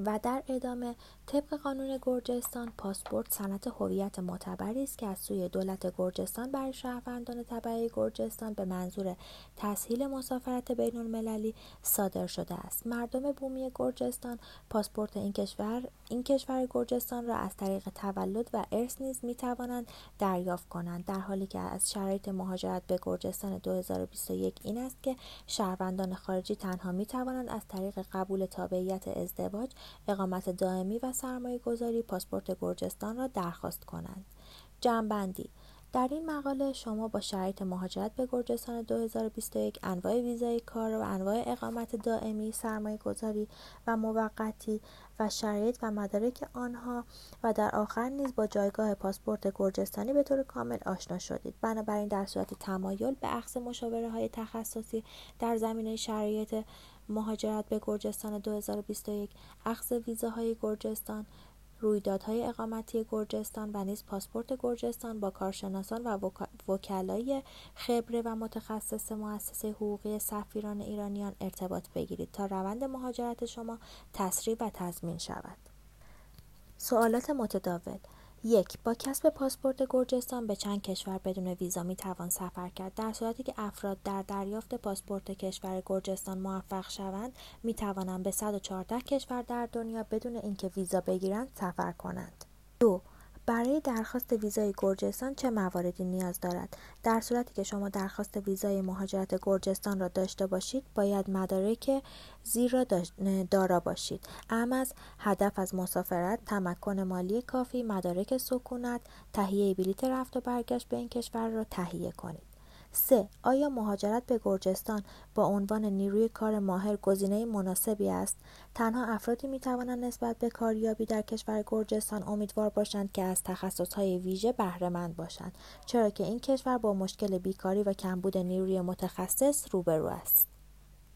و در ادامه طبق قانون گرجستان پاسپورت سند هویت معتبری است که از سوی دولت گرجستان برای شهروندان تبعه گرجستان به منظور تسهیل مسافرت بین المللی صادر شده است. مردم بومی گرجستان پاسپورت این کشور گرجستان را از طریق تولد و ارث نیز می‌توانند دریافت کنند، در حالی که از شرایط مهاجرت به گرجستان 2021 این است که شهروندان خارجی تنها می‌توانند از طریق قبول تابعیت ازدواج، اقامت دائمی و سرمایه‌گذاری پاسپورت گرجستان را درخواست کنند. جمع‌بندی: در این مقاله شما با شرایط مهاجرت به گرجستان 2021، انواع ویزای کار و انواع اقامت دائمی، سرمایه‌گذاری و موقتی و شرایط و مدارک آنها و در آخر نیز با جایگاه پاسپورت گرجستانی به طور کامل آشنا شدید. بنابراین در صورت تمایل به اخذ مشاوره‌های تخصصی در زمینه شرایط مهاجرت به گرجستان 2021، اخذ ویزاهای گرجستان، رویدادهای اقامتی گرجستان و نیز پاسپورت گرجستان با کارشناسان و وکلای خبره و متخصص مؤسسه حقوقی سفیران ایرانیان ارتباط بگیرید تا روند مهاجرت شما تسریع و تضمین شود. سوالات متداول: 1. با کسب پاسپورت گرجستان به چند کشور بدون ویزا می توان سفر کرد؟ در صورتی که افراد در دریافت پاسپورت کشور گرجستان موفق شوند، می توانند به 114 کشور در دنیا بدون اینکه ویزا بگیرند سفر کنند. 2. برای درخواست ویزای گرجستان چه مواردی نیاز دارد؟ در صورتی که شما درخواست ویزای مهاجرت گرجستان را داشته باشید، باید مدارک زیر را دارا باشید: اهم از هدف از مسافرت، تمکن مالی کافی، مدارک سکونت، تهیه بلیط رفت و برگشت به این کشور را تهیه کنید. 3. آیا مهاجرت به گرجستان با عنوان نیروی کار ماهر گزینه مناسبی است؟ تنها افرادی می‌توانند نسبت به کاریابی در کشور گرجستان امیدوار باشند که از تخصص‌های ویژه بهره‌مند باشند، چرا که این کشور با مشکل بیکاری و کمبود نیروی متخصص روبرو است.